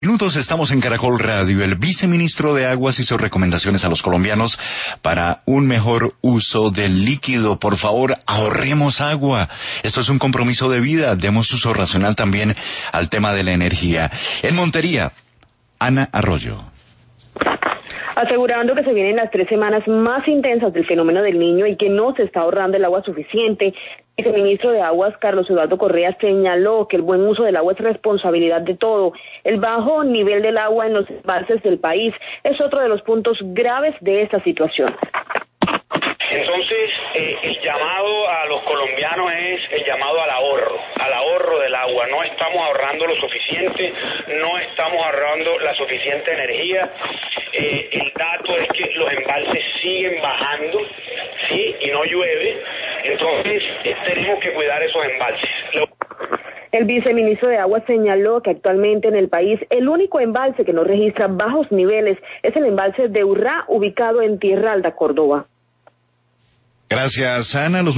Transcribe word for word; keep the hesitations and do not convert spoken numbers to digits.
Minutos estamos en Caracol Radio. El viceministro de Aguas hizo recomendaciones a los colombianos para un mejor uso del líquido. Por favor, ahorremos agua. Esto es un compromiso de vida. Demos uso racional también al tema de la energía. En Montería, Ana Arroyo. Asegurando que se vienen las tres semanas más intensas del fenómeno del Niño y que no se está ahorrando el agua suficiente, el viceministro de Aguas, Carlos Eduardo Correa, señaló que el buen uso del agua es responsabilidad de todo. El bajo nivel del agua en los embalses del país es otro de los puntos graves de esta situación. Entonces, eh, el llamado a los colombianos es el llamado al ahorro, al ahorro del agua. No estamos ahorrando lo suficiente, no estamos ahorrando la suficiente energía. Eh, el dato es que los embalses siguen bajando, ¿sí? Y no llueve. Entonces, eh, tenemos que cuidar esos embalses. Lo... El viceministro de Aguas señaló que actualmente en el país el único embalse que no registra bajos niveles es el embalse de Urrá, ubicado en Tierra Alta, Córdoba. Gracias, Ana. Los